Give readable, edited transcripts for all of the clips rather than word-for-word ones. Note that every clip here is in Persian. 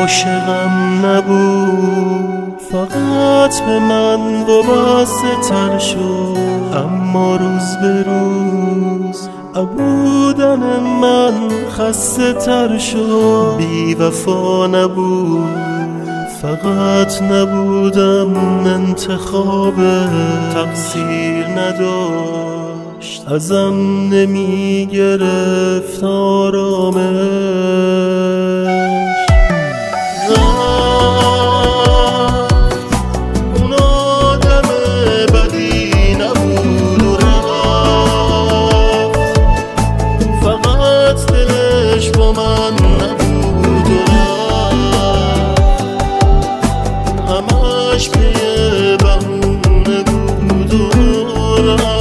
عاشقم نبود، فقط به من وابسته تر شد. اما روز به روز بودن من خسته تر شد. بی وفا نبود، فقط نبودم انتخاب. تقصیر نداشت، ازم نمی گرفت آرامش. اون آدم بدی نبود و رفت، فقط دلش با من نبود و رفت. همش پی بهونه بود و رفت.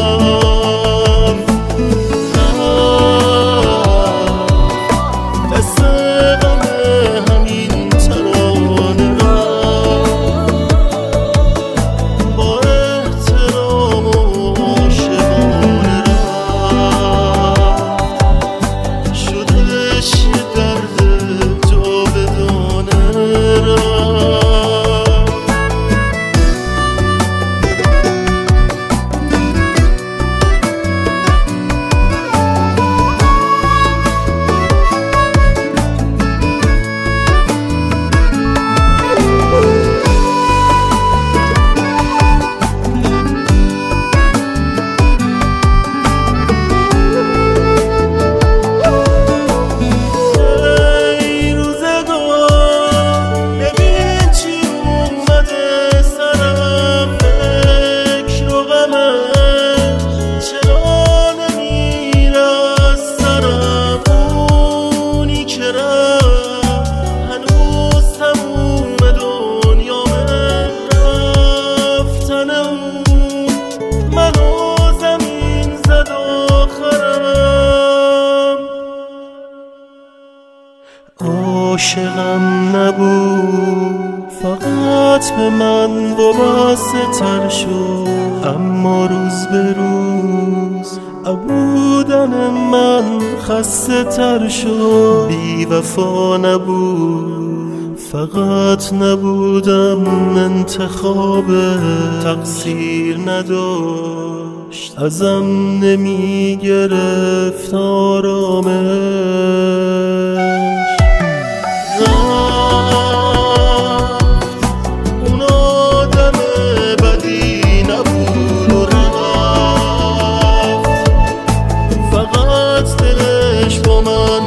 عاشقم نبود، فقط به من وابسته تر شد. اما روز به روز بودن من خسته تر شد. بی وفا نبود، فقط نبودم انتخاب. تقصیر نداشت، ازم نمی گرفت آرامش. اون آدم بدی نبود و رفت، فقط دلش با من